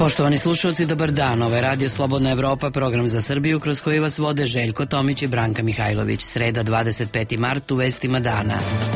Poštovani slušalci, dobar dan. Ovo je Radio Slobodna Evropa, program za Srbiju kroz koji vas vode Željko Tomić i Branka Mihajlović. Sreda 25. mart u vestima dana.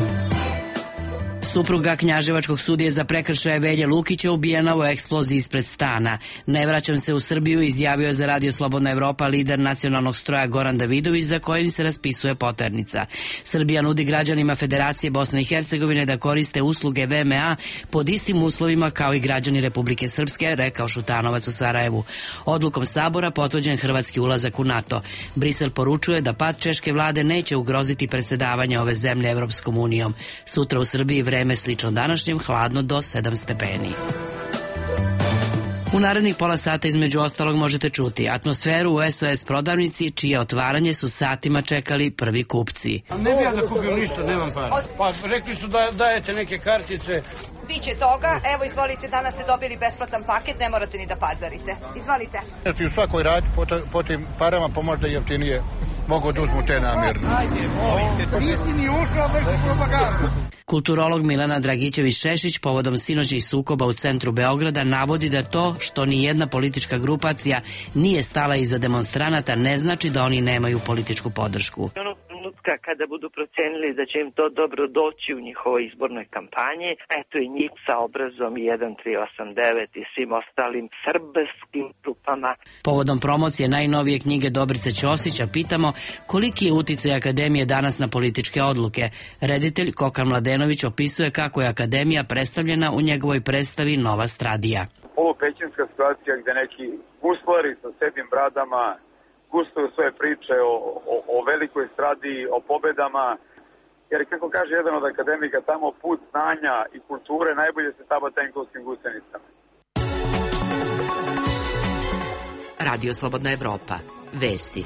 Supruga knjaževačkog sudije za prekršaje Velje Lukića ubijena u eksploziji ispred stana. Ne vraćam se u Srbiju, izjavio je za Radio Slobodna Evropa lider nacionalnog stroja Goran Davidović, za kojim se raspisuje poternica. Srbija nudi građanima Federacije Bosne i Hercegovine da koriste usluge VMA pod istim uslovima kao i građani Republike Srpske, rekao Šutanovac u Sarajevu. Odlukom Sabora potvrđen hrvatski ulazak u NATO. Brisel poručuje da pad češke vlade neće ugroziti predsjedavanje ove zemlje Evropskom unijom. Sutra u Srbiji vreme slično današnjem, hladno do 7 stepeni. U narednih pola sata između ostalog možete čuti atmosferu u SOS prodavnici, čije otvaranje su satima čekali prvi kupci. Ne bi ja da kupim ništa, nemam para. Pa rekli su da dajete neke kartice. Biće toga, evo izvolite, danas ste dobili besplatan paket, ne morate ni da pazarite. Izvolite. Znači u svakoj radi po tim parama pomožda jeftinije mogu da uzmu te namjerno. Nisi ni ušao bez propaganda. Kulturolog Milana Dragićević-Šešić povodom sinoćnih sukoba u centru Beograda navodi da to što ni jedna politička grupacija nije stala iza demonstranata ne znači da oni nemaju političku podršku. Kada budu procenili da će im to dobro doći u njihovoj izbornoj kampanji, eto i njih sa obrazom 1389 i svim ostalim srbskim grupama. Povodom promocije najnovije knjige Dobrice Ćosića pitamo koliki je uticaj Akademije danas na političke odluke. Reditelj Kokan Mladenović opisuje kako je Akademija predstavljena u njegovoj predstavi Nova Stradija. Ovo pećinska situacija gde neki guslari sa sedim bradama gustuju svoje priče o velikoj stradi, o pobedama, jer kako kaže jedan od akademika, tamo put znanja i kulture najbolje se taba tenkovskim gusenicama. Radio Slobodna Evropa. Vesti.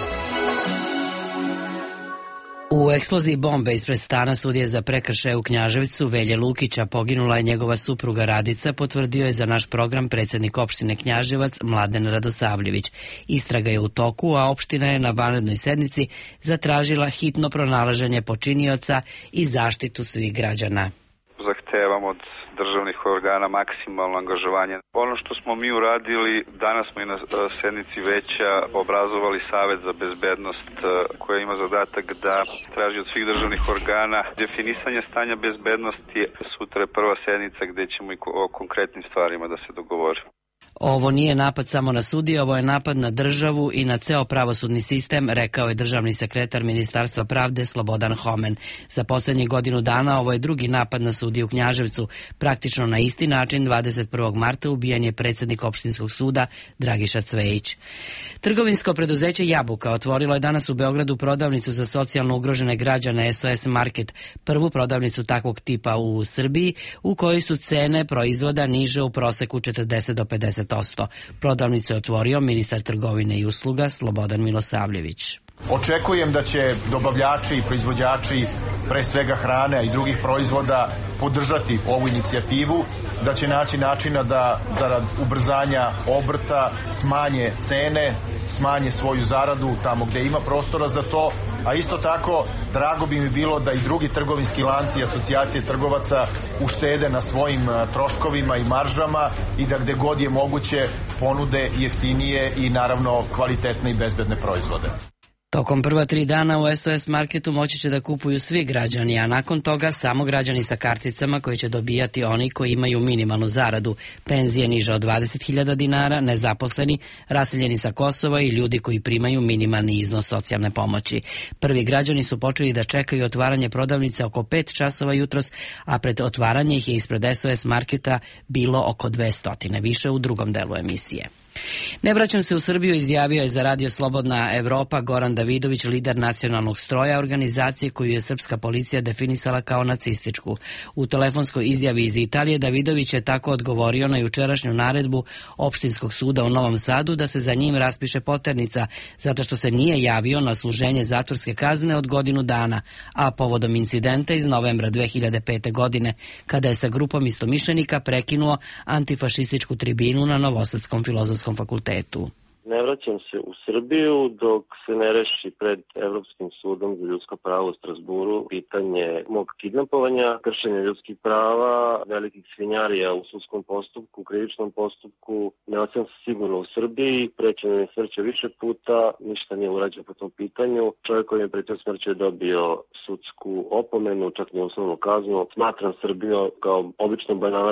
U eksploziji bombe ispred stana sudije za prekršaje u Knjaževcu Velje Lukića poginula je njegova supruga Radica, potvrdio je za naš program predsjednik opštine Knjaževac Mladen Radosavljević. Istraga je u toku, a opština je na vanrednoj sednici zatražila hitno pronalaženje počinioca i zaštitu svih građana. Zahtevam od državnih organa maksimalno angažovanje. Ono što smo mi uradili, danas smo i na sednici veća obrazovali Savet za bezbednost koja ima zadatak da traži od svih državnih organa definisanje stanja bezbednosti. Sutra je prva sednica gde ćemo i o konkretnim stvarima da se dogovorimo. Ovo nije napad samo na sudije, ovo je napad na državu i na ceo pravosudni sistem, rekao je državni sekretar Ministarstva pravde Slobodan Homen. Za poslednjih godinu dana ovo je drugi napad na sudije u Knjaževcu. Praktično na isti način 21. marta ubijen je predsjednik opštinskog suda Dragiša Cvejić. Trgovinsko preduzeće Jabuka otvorilo je danas u Beogradu prodavnicu za socijalno ugrožene građane SOS Market, prvu prodavnicu takvog tipa u Srbiji, u kojoj su cene proizvoda niže u proseku 40 do 50%. Prodavnicu je otvorio ministar trgovine i usluga Slobodan Milosavljević. Očekujem da će dobavljači i proizvođači pre svega hrane, a i drugih proizvoda podržati ovu inicijativu, da će naći načina da zarad ubrzanja obrta smanje cene, smanje svoju zaradu tamo gde ima prostora za to, a isto tako drago bi mi bilo da i drugi trgovinski lanci i asocijacije trgovaca uštede na svojim troškovima i maržama i da gde god je moguće ponude jeftinije i naravno kvalitetne i bezbedne proizvode. Tokom prva 3 dana u SOS Marketu moći će da kupuju svi građani, a nakon toga samo građani sa karticama koje će dobijati oni koji imaju minimalnu zaradu, penzije niže od 20.000 dinara, nezaposleni, raseljeni sa Kosova i ljudi koji primaju minimalni iznos socijalne pomoći. Prvi građani su počeli da čekaju otvaranje prodavnice oko 5 časova jutros, a pred otvaranje ih je ispred SOS Marketa bilo oko 200, više u drugom delu emisije. Ne vraćam se u Srbiju, izjavio je za Radio Slobodna Evropa Goran Davidović, lider nacionalnog stroja, organizacije koju je srpska policija definisala kao nacističku. U telefonskoj izjavi iz Italije Davidović je tako odgovorio na jučerašnju naredbu opštinskog suda u Novom Sadu da se za njim raspiše poternica, zato što se nije javio na služenje zatvorske kazne od godinu dana, a povodom incidenta iz novembra 2005. godine, kada je sa grupom istomišljenika prekinuo antifašističku tribinu na Novosadskom filozofskom fakultetu. Ne vraćam se u Srbiju dok se ne reši pred Evropskim sudom za ljudska prava u Strasburu pitanje mog kidnapovanja, kršenja ljudskih prava, velikih svinjarija u sudskom postupku, krivičnom postupku. Ne osjećam se sigurno u Srbiji, prećeno mi je smrću više puta, ništa nije urađeno po tom pitanju. Čovjek koji je pretio smrću je dobio sudsku opomenu, čak i uslovnu kaznu. Smatram Srbiju kao običnu banana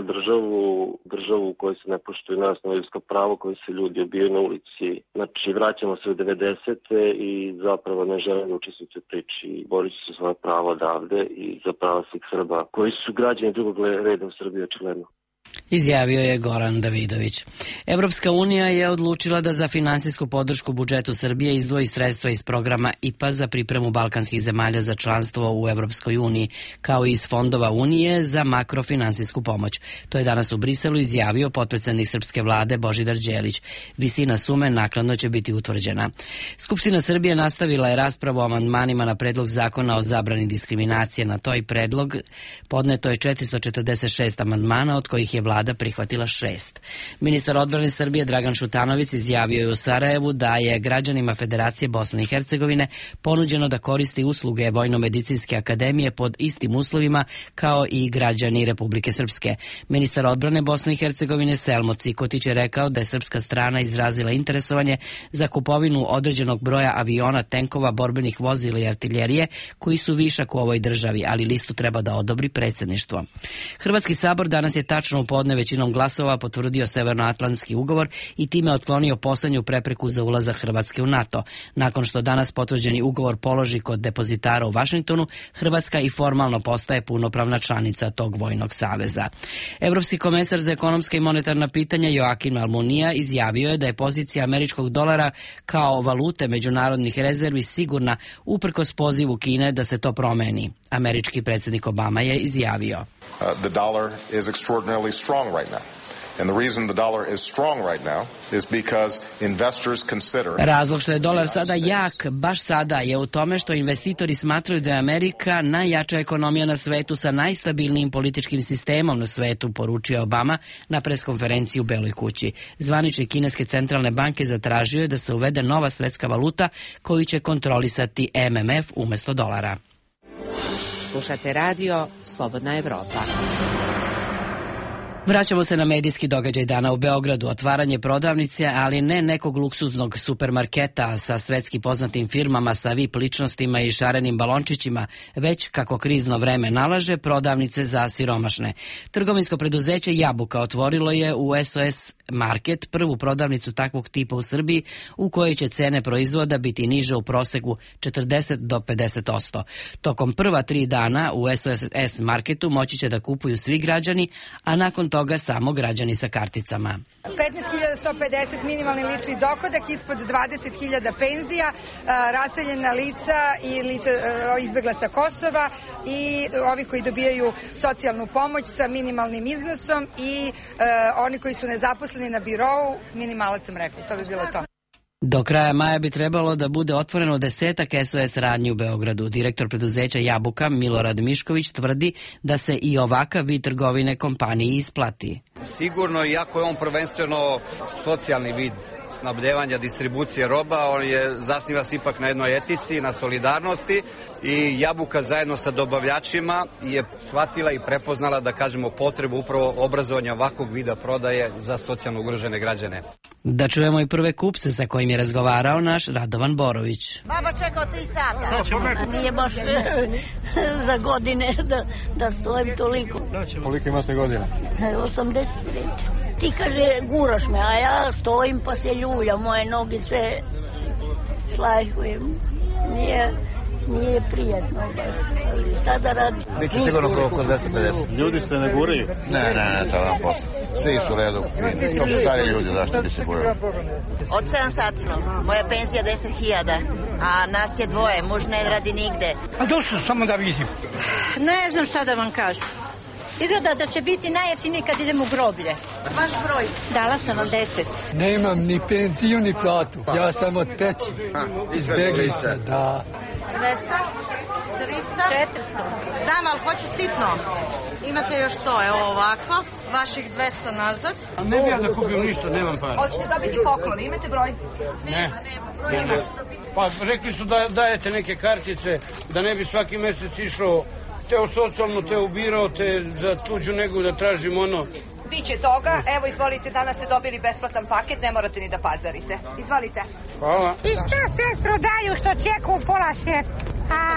državu u kojoj se ne poštuju najosnovnija ljudska prava, koji se ljudi obijaju na ulici. Znači, vraćamo se u 90. i zapravo ne želim da učestvujem u priči. Borit ću se svoje pravo odavde i za prava svih Srba koji su građani drugog reda u Srbiji, očigledno. Izjavio je Goran Davidović. Evropska unija je odlučila da za finansijsku podršku budžetu Srbije izdvoji sredstva iz programa IPA za pripremu balkanskih zemalja za članstvo u Evropskoj uniji, kao i iz fondova Unije za makrofinansijsku pomoć. To je danas u Briselu izjavio potpredsednik srpske vlade Božidar Đelić. Visina sume naknadno će biti utvrđena. Skupština Srbije nastavila je raspravu o amandmanima na predlog zakona o zabrani diskriminacije. Na toj predlog podneto je 446 amandmana, od kojih je vlada prihvatila 6. Ministar odbrane Srbije Dragan Šutanović izjavio je u Sarajevu da je građanima Federacije Bosne i Hercegovine ponuđeno da koristi usluge Vojno-medicinske akademije pod istim uslovima kao i građani Republike Srpske. Ministar odbrane Bosne i Hercegovine Selmo Cikotić je rekao da je srpska strana izrazila interesovanje za kupovinu određenog broja aviona, tenkova, borbenih vozila i artiljerije koji su višak u ovoj državi, ali listu treba da odobri predsjedništvo. Hrvatski sabor danas je tačno u podne većinom glasova potvrdio Severnoatlantski ugovor i time otklonio poslednju prepreku za ulazak Hrvatske u NATO. Nakon što danas potvrđeni ugovor položi kod depozitara u Vašingtonu, Hrvatska i formalno postaje punopravna članica tog vojnog saveza. Evropski komesar za ekonomska i monetarna pitanja Joakim Almunia izjavio je da je pozicija američkog dolara kao valute međunarodnih rezervi sigurna uprkos pozivu Kine da se to promeni. Američki predsjednik Obama je izjavio: The dollar is extraordinarily strong right now. And the reason the dollar is strong right now is because investors consider... Razlog što je dolar sada jak, baš sada, je u tome što investitori smatraju da je Amerika najjača ekonomija na svetu sa najstabilnijim političkim sistemom na svetu, poručio Obama na preskonferenciji u Beloj kući. Zvaničnik kineske centralne banke zatražio je da se uvede nova svetska valuta koju će kontrolisati MMF umjesto dolara. Slušate radio Slobodna Evropa. Vraćamo se na medijski događaj dana u Beogradu. Otvaranje prodavnice, ali ne nekog luksuznog supermarketa sa svetski poznatim firmama, sa VIP ličnostima i šarenim balončićima, već, kako krizno vreme nalaže, prodavnice za siromašne. Trgovinsko preduzeće Jabuka otvorilo je u SOS Market prvu prodavnicu takvog tipa u Srbiji, u kojoj će cene proizvoda biti niže u proseku 40 do 50%. Tokom prva 3 dana u SOS Marketu moći će da kupuju svi građani, a nakon toga samo građani sa karticama. 15.150 minimalni lični dohodak, ispod 20.000 penzija, raseljena lica i lica izbegla sa Kosova i ovi koji dobijaju socijalnu pomoć sa minimalnim iznosom i oni koji su nezaposleni na birou, minimalac sam rekla, to bi bilo to. Do kraja maja bi trebalo da bude otvoreno 10 SOS radnji u Beogradu. Direktor preduzeća Jabuka Milorad Mišković tvrdi da se i ovakav vid trgovine kompaniji isplati. Sigurno, iako je on prvenstveno socijalni vid snabdevanja, distribucije roba, on zasniva se ipak na jednoj etici, na solidarnosti i Jabuka zajedno sa dobavljačima je shvatila i prepoznala, da kažemo, potrebu upravo obrazovanja ovakvog vida prodaje za socijalno ugrožene građane. Da čujemo i prve kupce sa kojim je razgovarao naš Radovan Borović. Baba čekao 3 sata. Nije baš za godine da stojim toliko. Koliko imate godina? 83. Ti, kaže, guraš me, a ja stojim pa se ljulja, moje noge sve šlajhujem. Nije prijetno baš, ali šta da radi? Biće sigurno oko 250. Ljudi se ne guraju? Ne, to vam posle. Svi su u redu. To su stari ljudi, zašto bi se gurali? Od 7 sati. Moja penzija 10.000, a nas je 2, muž ne radi nigde. A došlo samo da vidim. Ne znam šta da vam kažu. Izgleda da će biti najjeftiniji kad idemo u groblje. Vaš broj? Dala sam vam 10. Nemam ni penziju ni platu. Ja sam od Peći. Izbjeglica, da. 200? 300? 400. Znam, ali hoću sitno. Imate još 100, evo ovako, vaših 200 nazad. Ne bi ja da kupim ništa, nemam para. Hoćete dobiti poklon, imate broj? Ne. Pa rekli su da dajete neke kartice, da ne bi svaki mesec išao te u socijalnu, te ubirao, te za tuđu negu da tražim ono. Biće toga, evo izvolite, danas ste dobili besplatan paket, ne morate ni da pazarite. Izvolite. Hvala. I šta sestro daju što čeku u pola šest?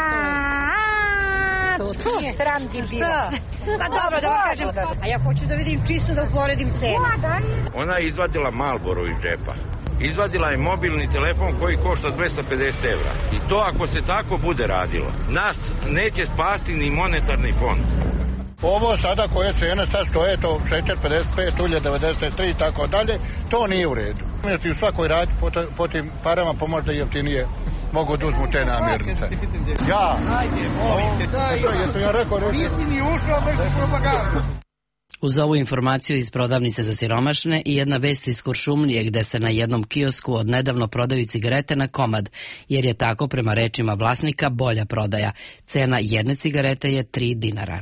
Sram ti bilo. Pa dobro, da vam kažem, a ja hoću da vidim čisto da uporedim cenu. Ona je izvadila Marlboro iz džepa. Izvadila je mobilni telefon koji košta 250 evra. I to ako se tako bude radilo, nas neće spasti ni monetarni fond. Ovo sada koje cene sad stoje, to šećer 55, ulje 93 i tako dalje, to nije u redu. Umjesto u svakoj radi po tim parama pomožda jeftinije mogu da uzmu te namirnice. Ja? Ajde, molim te, daj. Nisi ni ušao, baš se propagandu. Uz ovu informaciju iz prodavnice za siromašne i jedna vest iz Kuršumlije gde se na jednom kiosku odnedavno prodaju cigarete na komad, jer je tako prema rečima vlasnika bolja prodaja. Cena jedne cigarete je 3 dinara.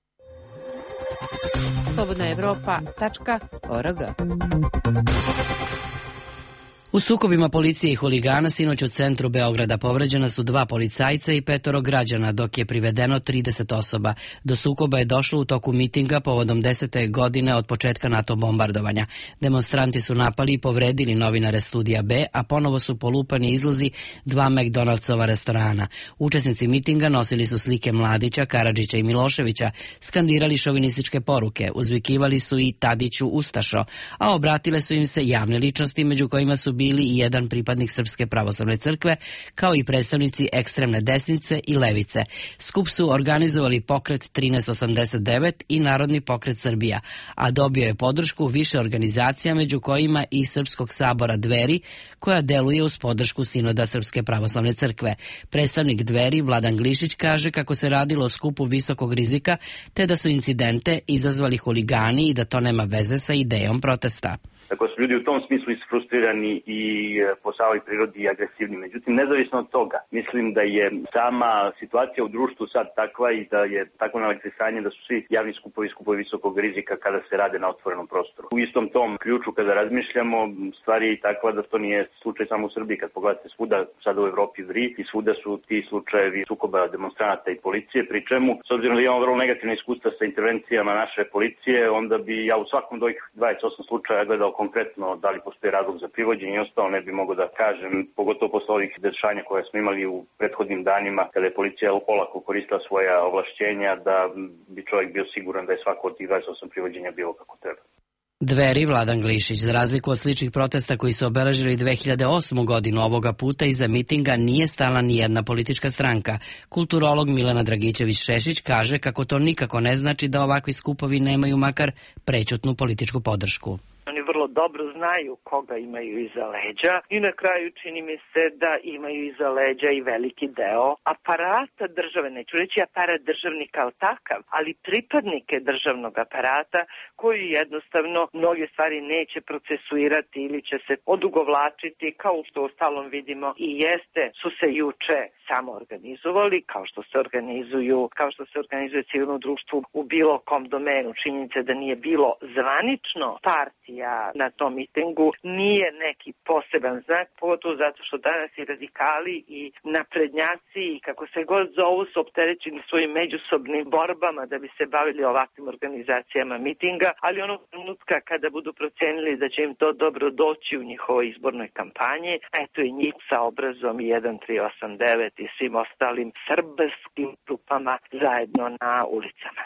slobodnaevropa.org. U sukobima policije i huligana sinoć u centru Beograda povređena su 2 policajca i 5 građana, dok je privedeno 30 osoba. Do sukoba je došlo u toku mitinga povodom 10. godine od početka NATO bombardovanja. Demonstranti su napali i povredili novinare Studija B, a ponovo su polupani izlozi 2 McDonaldsova restorana. Učesnici mitinga nosili su slike Mladića, Karadžića i Miloševića, skandirali šovinističke poruke, uzvikivali su i Tadiću Ustašo, a obratile su im se javne ličnosti, među kojima su bili i jedan pripadnik Srpske pravoslavne crkve, kao i predstavnici ekstremne desnice i levice. Skup su organizovali pokret 1389 i Narodni pokret Srbija, a dobio je podršku više organizacija, među kojima i Srpskog sabora Dveri, koja deluje uz podršku Sinoda Srpske pravoslavne crkve. Predstavnik Dveri, Vladan Glišić, kaže kako se radilo o skupu visokog rizika, te da su incidente izazvali huligani i da to nema veze sa idejom protesta. Tako su ljudi u tom smislu isfrustrirani i po samoj prirodi i agresivni. Međutim, nezavisno od toga, mislim da je sama situacija u društvu sad takva i da je takvo nalektisanje da su svi javni skupovi visokog rizika kada se rade na otvorenom prostoru. U istom tom ključu kada razmišljamo, stvar je i takva da to nije slučaj samo u Srbiji. Kad pogledate svuda, sada u Evropi vri i svuda su ti slučajevi sukoba demonstranata i policije, pri čemu, s obzirom da imamo vrlo negativne iskustva sa intervencijama naše policije, onda bi ja u svakom od ovih 28 slučaja gledao konkretno da li postoji razlog za privođenje i ostalo ne bi mogao da kažem, pogotovo posle ovih dešanja koje smo imali u prethodnim danima kada je policija olako koristila svoja ovlašćenja, da bi čovjek bio siguran da je svako od tih 28 privođenja bilo kako treba. Dveri, Vladan Glišić, za razliku od sličnih protesta koji su obeležili 2008. godinu, ovoga puta iza mitinga nije stala ni jedna politička stranka. Kulturolog Milena Dragićević-Šešić kaže kako to nikako ne znači da ovakvi skupovi nemaju makar prećutnu političku podršku. Oni vrlo dobro znaju koga imaju iza leđa i na kraju čini mi se da imaju iza leđa i veliki deo aparata države, neću reći aparat državni kao takav, ali pripadnike državnog aparata koji jednostavno mnoge stvari neće procesuirati ili će se odugovlačiti, kao što u stalom vidimo i jeste, su se juče samo organizovali, kao što se organizuje civilno društvo u bilo kom domenu. Činjenica da nije bilo zvanično partija na tom mitingu nije neki poseban znak, pogotovo zato što danas i radikali i naprednjaci i kako se god zovu su opterećeni svojim međusobnim borbama da bi se bavili ovakvim organizacijama mitinga, ali onog trenutka kada budu procenili da će im to dobro doći u njihovoj izbornoj kampanji, eto i njih sa obrazom 1389 i svim ostalim srbskim grupama zajedno na ulicama.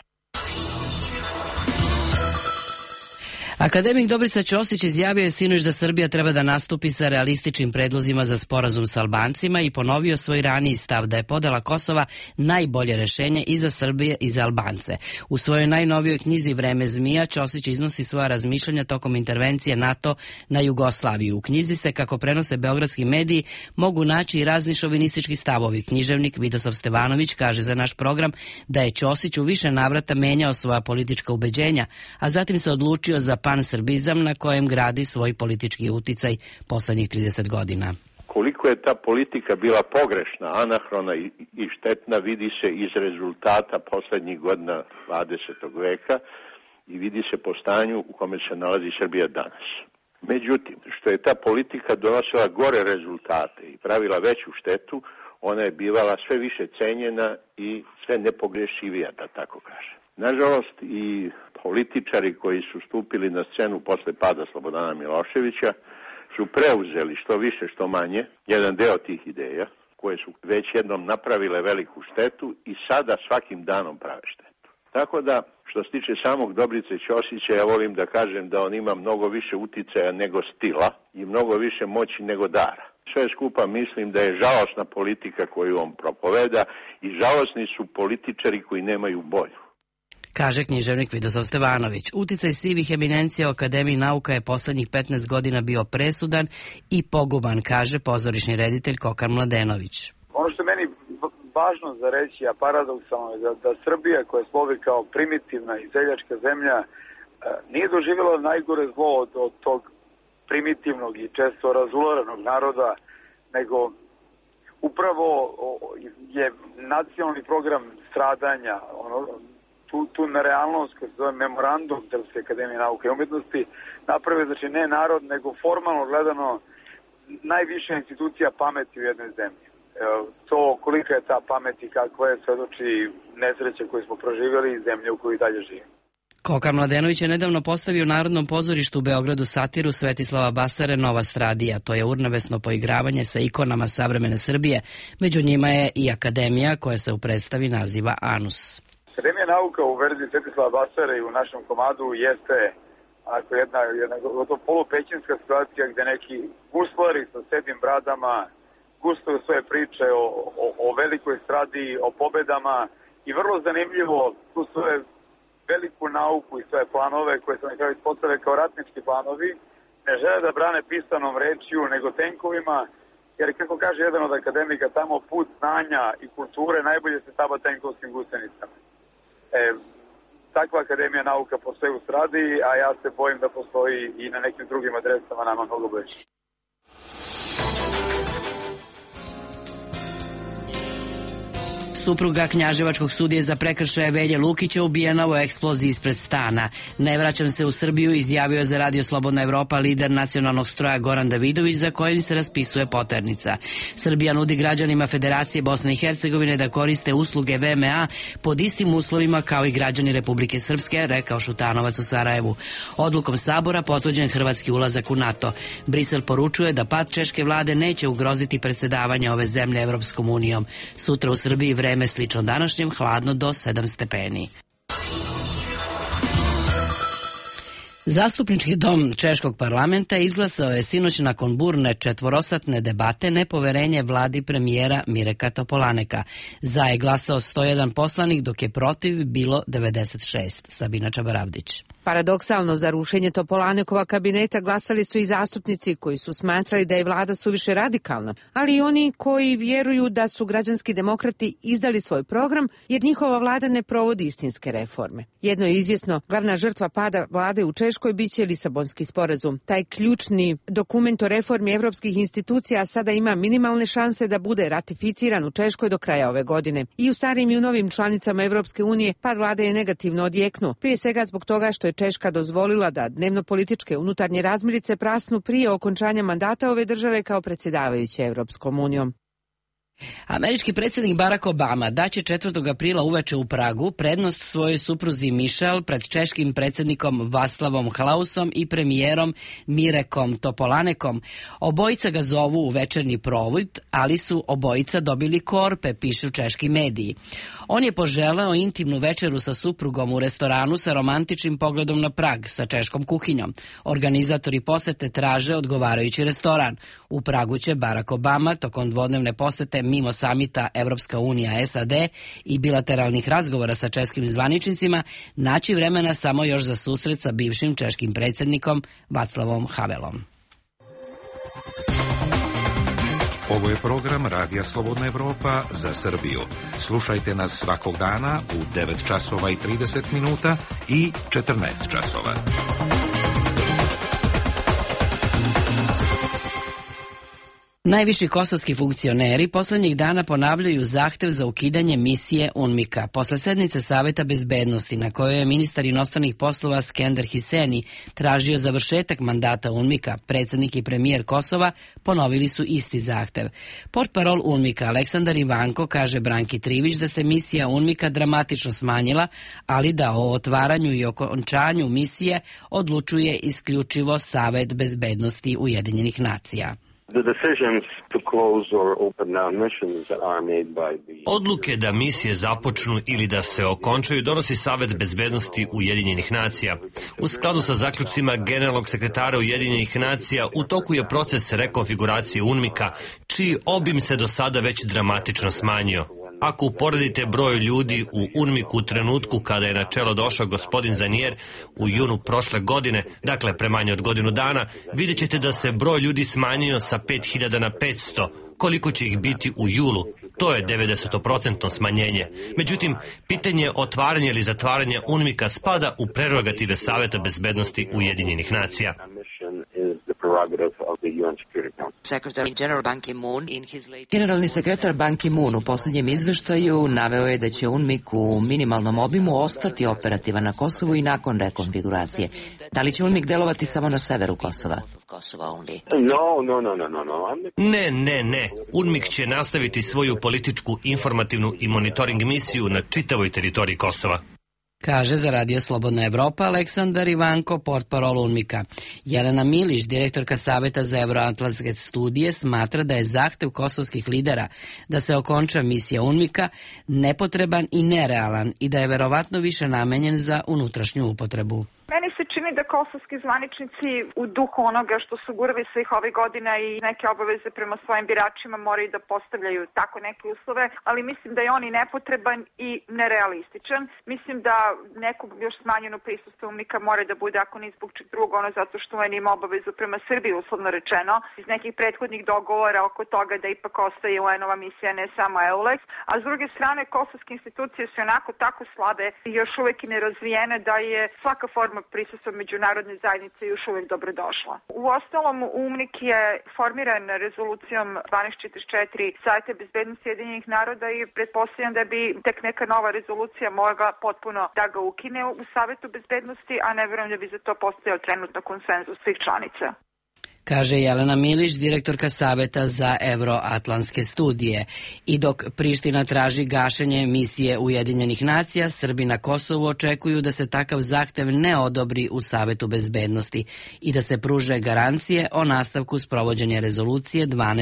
Akademik Dobrica Ćosić izjavio je sinoć da Srbija treba da nastupi sa realističnim predlozima za sporazum sa Albancima i ponovio svoj raniji stav da je podela Kosova najbolje rešenje i za Srbije i za Albance. U svojoj najnovijoj knjizi Vreme zmija Ćosić iznosi svoja razmišljanja tokom intervencije NATO na Jugoslaviju. U knjizi se, kako prenose beogradski mediji, mogu naći i razni šovinistički stavovi. Književnik Vidosav Stevanović kaže za naš program da je Ćosić u više navrata menjao svoja politička ubeđenja, a zatim se odlučio za pansrbizam na kojem gradi svoj politički uticaj poslednjih 30 godina. Koliko koliko je ta politika bila pogrešna, anahrona i štetna vidi se iz rezultata poslednjih godina 20. veka i vidi se po stanju u kome se nalazi Srbija danas. Međutim, što je ta politika donosila gore rezultate i pravila veću štetu, ona je bivala sve više cenjena i sve nepogrešivija, da tako kaže. Nažalost, i političari koji su stupili na scenu posle pada Slobodana Miloševića su preuzeli što više što manje jedan deo tih ideja koje su već jednom napravile veliku štetu i sada svakim danom prave štetu. Tako da, što se tiče samog Dobrice Ćosića, ja volim da kažem da on ima mnogo više uticaja nego stila i mnogo više moći nego dara. Sve skupa mislim da je žalosna politika koju on propoveda i žalosni su političari koji nemaju bolju. Kaže književnik Vidoslav Stevanović. Uticaj sivih eminencija u Akademiji nauka je poslednjih 15 godina bio presudan i poguban, kaže pozorišni reditelj Kokar Mladenović. Ono što je meni važno za reći, a paradoksalno je da Srbija, koja slovi kao primitivna i seljačka zemlja, nije doživjela najgore zlo od tog primitivnog i često razularanog naroda, nego upravo je nacionalni program stradanja, tu nerealnost koja se zove memorandum Srpske akademije nauke i umetnosti naprave, znači ne narod, nego formalno gledano najviša institucija pameti u jednoj zemlji. To kolika je ta pamet i kakva je svedoči nesreća koju smo proživjeli i zemlje u kojoj dalje živimo. Kokar Mladenović je nedavno postavio u Narodnom pozorištu u Beogradu satiru Svetislava Basare Nova Stradija. To je urnebesno poigravanje sa ikonama savremene Srbije. Među njima je i Akademija koja se u predstavi naziva Anus. Akademija nauka u verziji Svetislava Basare i u našem komadu jeste jedna polupećinska situacija gde neki guslari sa sedim bradama gustuju svoje priče o velikoj stradi, o pobedama i vrlo zanimljivo tu svoje veliku nauku i svoje planove koje se na kraju ispostavljaju kao ratnički planovi ne žele da brane pisanom rečju nego tenkovima, jer kako kaže jedan od akademika tamo put znanja i kulture najbolje se taba tenkovskim gusenicama. Takva akademija nauka postoji u Stradi, a ja se bojim da postoji i na nekim drugim adresama nama mnogo bliže. Supruga knjaževačkog sudije za prekršaje Velje Lukića ubijena u eksploziji ispred stana. Ne vraćam se u Srbiju, izjavio je za Radio Slobodna Evropa lider nacionalnog stroja Goran Davidović, za kojim se raspisuje poternica. Srbija nudi građanima Federacije Bosne i Hercegovine da koriste usluge VMA pod istim uslovima kao i građani Republike Srpske, rekao Šutanovac u Sarajevu. Odlukom Sabora potvrđen hrvatski ulazak u NATO. Brisel poručuje da pad češke vlade neće ugroziti predsedavanje ove zemlje Evropskom unijom. Sutra u Srbiji vreme slično današnjem, hladno do 7 stepeni. Zastupnički dom Češkog parlamenta izglasao je sinoć nakon burne četvorosatne debate nepoverenje vladi premijera Mireka Topolaneka. Za je glasao 101 poslanik, dok je protiv bilo 96. Sabina Čabaravdić. Paradoksalno, za rušenje Topolanekova kabineta glasali su i zastupnici koji su smatrali da je vlada suviše radikalna, ali i oni koji vjeruju da su građanski demokrati izdali svoj program jer njihova vlada ne provodi istinske reforme. Jedno je izvjesno, glavna žrtva pada vlade u Češkoj biće Lisabonski sporazum. Taj ključni dokument o reformi evropskih institucija sada ima minimalne šanse da bude ratificiran u Češkoj do kraja ove godine. I u starim i u novim članicama Evropske unije pad vlade je negativno odjeknuo, prije svega zbog toga što je Češka dozvolila da dnevno-političke unutarnje razmirice prasnu prije okončanja mandata ove države kao predsjedavajuće Evropskom unijom. Američki predsjednik Barack Obama daće 4. aprila uveče u Pragu prednost svojoj supruzi Michelle pred češkim predsjednikom Václavom Klausom i premijerom Mirekom Topolanekom. Obojica ga zovu u večernji provod, ali su obojica dobili korpe, pišu češki mediji. On je poželeo intimnu večeru sa suprugom u restoranu sa romantičnim pogledom na Prag sa češkom kuhinjom. Organizatori posete traže odgovarajući restoran. U Pragu će Barack Obama tokom dvodnevne posete mimo samita Evropska unija SAD i bilateralnih razgovora sa českim zvaničnicima naći vremena samo još za susret sa bivšim češkim predsjednikom Václavom Havelom. Ovo je program Radija Slobodna Evropa za Srbiju. Slušajte nas svakog dana u 9 časova i 30 minuta i 14 časova. Najviši kosovski funkcioneri poslednjih dana ponavljaju zahtev za ukidanje misije UNMIK-a. Posle sednice Saveta bezbednosti na kojoj je ministar inostranih poslova Skender Hiseni tražio završetak mandata UNMIK-a, predsednik i premijer Kosova ponovili su isti zahtev. Portparol UNMIK-a Aleksandar Ivanko kaže Branki Trivić da se misija UNMIK-a dramatično smanjila, ali da o otvaranju i okončanju misije odlučuje isključivo Savet bezbednosti Ujedinjenih nacija. Odluke da misije započnu ili da se okončaju donosi Savet bezbednosti Ujedinjenih nacija. U skladu sa zaključcima generalnog sekretara Ujedinjenih nacija u toku je proces rekonfiguracije UNMIK-a, čiji obim se do sada već dramatično smanjio. Ako uporedite broj ljudi u UNMIK-u u trenutku kada je na čelo došao gospodin Zanier u junu prošle godine, dakle pre manje od godinu dana, vidjet ćete da se broj ljudi smanjio sa 5000 na 500. Koliko će ih biti u julu? To je 90% smanjenje. Međutim, pitanje otvaranja ili zatvaranja UNMIK-a spada u prerogative Saveta bezbednosti Ujedinjenih nacija. Generalni sekretar Ban Ki-moon u posljednjem izveštaju naveo je da će UNMIK u minimalnom obimu ostati operativan na Kosovu i nakon rekonfiguracije. Da li će UNMIK delovati samo na severu Kosova? Ne. UNMIK će nastaviti svoju političku, informativnu i monitoring misiju na čitavoj teritoriji Kosova. Kaže za Radio Slobodna Evropa Aleksandar Ivanko, portparol UNMIK-a. Jelena Milić, direktorka Saveta za evroatlantske studije, smatra da je zahtev kosovskih lidera da se okonča misija UNMIK-a nepotreban i nerealan i da je verovatno više namenjen za unutrašnju upotrebu. Meni se čini da kosovski zvaničnici u duhu onoga što su gurali svih ovih godina i neke obaveze prema svojim biračima moraju da postavljaju tako neke uslove, ali mislim da je on i nepotreban i nerealističan. Mislim da neko još smanjeno prisustvo UNMIK-a mora da bude, ako ni zbog drugo, ono zato što on ima obavezu prema Srbiji, uslovno rečeno, iz nekih prethodnih dogovora oko toga da ipak ostaje UN-ova misija, ne samo EULEX, a s druge strane kosovske institucije su onako tako slabe i još uvek i nerazvijene da je svaka forma prisustva međunarodne zajednice još uvijek dobrodošla. U ostalom, UNMIK je formiran rezolucijom 1244 Saveta bezbednosti Ujedinjenih naroda i pretpostavljam da bi tek neka nova rezolucija mogla potpuno da ga ukine u Savetu bezbednosti, a ne vjerujem da bi za to postojao trenutno konsenzus svih članica. Kaže Jelena Milić, direktorka Saveta za evroatlantske studije. I dok Priština traži gašenje misije Ujedinjenih nacija, Srbi na Kosovu očekuju da se takav zahtev ne odobri u Savetu bezbednosti i da se pruže garancije o nastavku sprovođenja rezolucije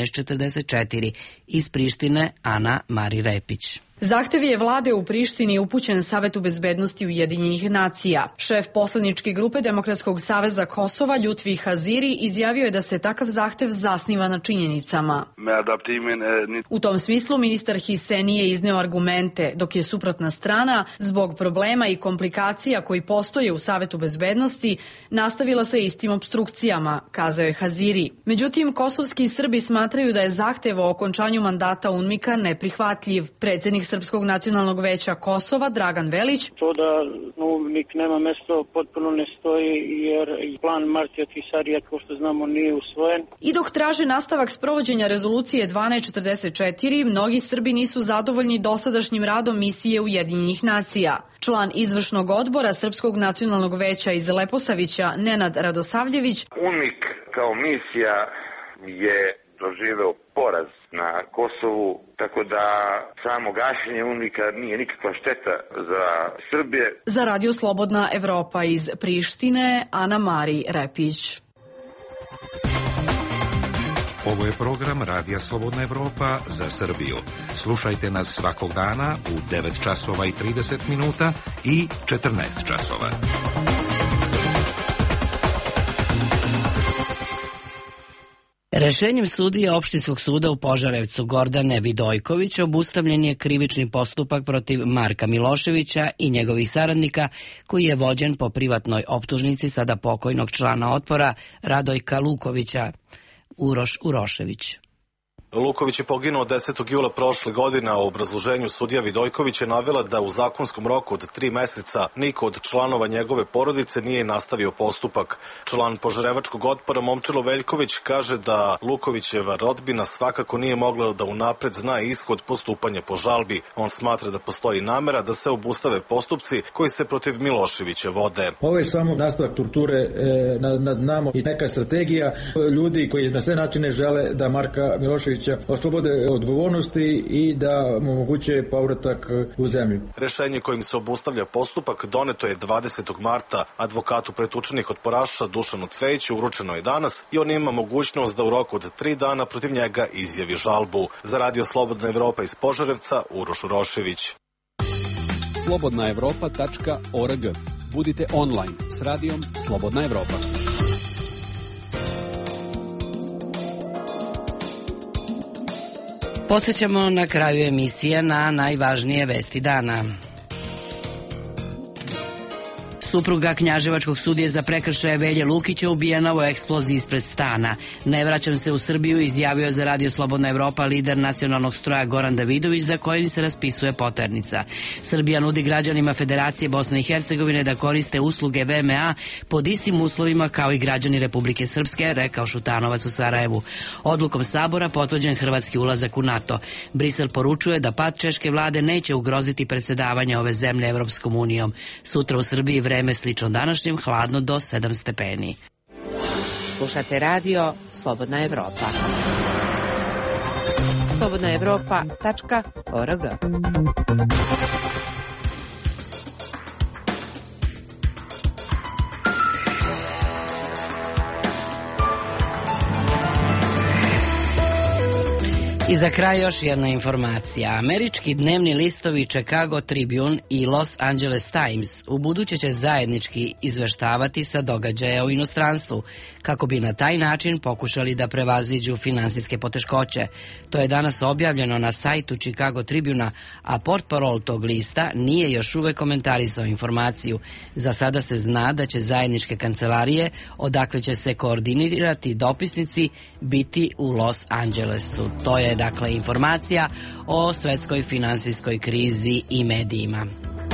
1244 iz Prištine Ana Mari Repić. Zahtev je vlade u Prištini upućen Savetu bezbednosti Ujedinjenih nacija. Šef poslaničke grupe Demokratskog saveza Kosova Ljutvi Haziri izjavio je da se takav zahtev zasniva na činjenicama. U tom smislu ministar Hiseni je izneo argumente, dok je suprotna strana, zbog problema i komplikacija koji postoje u Savetu bezbednosti, nastavila sa istim obstrukcijama, kazao je Haziri. Međutim, kosovski Srbi smatraju da je zahtev o okončanju mandata UNMIK-a neprihvatljiv. Predsednik Srpskog nacionalnog veća Kosova, Dragan Velić. To da UNMIK nema mesto potpuno ne stoji jer plan Martija Tisarija, kao što znamo, nije usvojen. I dok traže nastavak sprovođenja rezolucije 1244, mnogi Srbi nisu zadovoljni dosadašnjim radom misije Ujedinjenih nacija. Član izvršnog odbora Srpskog nacionalnog veća iz Leposavića, Nenad Radosavljević. UNMIK kao misija je doživeo poraz na Kosovu, tako da samo gašenje UNMIK-a nije nikakva šteta za Srbije. Za Radio Slobodna Evropa iz Prištine, Ana Mari Repić. Ovo je program Radija Slobodna Evropa za Srbiju. Slušajte nas svakog dana u 9 časova i 30 minuta i 14 časova. Rešenjem sudije Opštinskog suda u Požarevcu Gordane Vidojković obustavljen je krivični postupak protiv Marka Miloševića i njegovih saradnika koji je vođen po privatnoj optužnici sada pokojnog člana Otpora Radojka Lukovića, Uroš Urošević. Luković je poginuo 10. jula prošle godine, a u obrazloženju sudija Vidojković je navela da u zakonskom roku od 3 meseca niko od članova njegove porodice nije nastavio postupak. Član Požarevačkog otpora Momčilo Veljković kaže da Lukovićeva rodbina svakako nije mogla da unapred zna ishod postupanja po žalbi. On smatra da postoji namera da se obustave postupci koji se protiv Miloševića vode. Ovo je samo nastavak torture nad nama i neka strategija ljudi koji na sve načine žele da Marka Miloševića oslobode odgovornosti i da mu omoguće povratak u zemlju. Rešenje kojim se obustavlja postupak doneto je 20. marta. Advokatu pretučenih otporaša Dušanu Cvejiću uručeno je danas i on ima mogućnost da u roku od 3 dana protiv njega izjavi žalbu. Za Radio Slobodna Evropa iz Požarevca, Uroš Urošević. slobodnaevropa.org. Budite online s radijom Slobodna Evropa. Posjećamo na kraju emisije na najvažnije vesti dana. Supruga knjaževačkog sudije za prekršaje Velje Lukića ubijena u eksploziji ispred stana. Ne vraćam se u Srbiju, izjavio za Radio Slobodna Evropa lider nacionalnog stroja Goran Davidović, za kojim se raspisuje poternica. Srbija nudi građanima Federacije Bosne i Hercegovine da koriste usluge VMA pod istim uslovima kao i građani Republike Srpske, rekao Šutanovac u Sarajevu. Odlukom Sabora potvrđen hrvatski ulazak u NATO. Brisel poručuje da pad češke vlade neće ugroziti predsjedavanje ove zemlje Evropskom unijom. Sutra u Srbiji vreme slično današnjem, hladno do 7 stepeni. Slušate radio Slobodna Evropa. slobodnaevropa.org. I za kraj još jedna informacija. Američki dnevni listovi Chicago Tribune i Los Angeles Times ubuduće će zajednički izveštavati sa događaja u inostranstvu, kako bi na taj način pokušali da prevaziđu finansijske poteškoće. To je danas objavljeno na sajtu Chicago Tribuna, a portparol tog lista nije još uvek komentarisao informaciju. Za sada se zna da će zajedničke kancelarije, odakle će se koordinirati dopisnici, biti u Los Angelesu. To je dakle informacija o svetskoj finansijskoj krizi i medijima.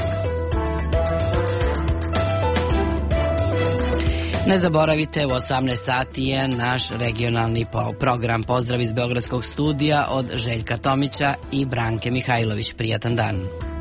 Ne zaboravite, u 18 sati je naš regionalni program. Pozdrav iz Beogradskog studija od Željka Tomića i Branke Mihajlović. Prijatan dan.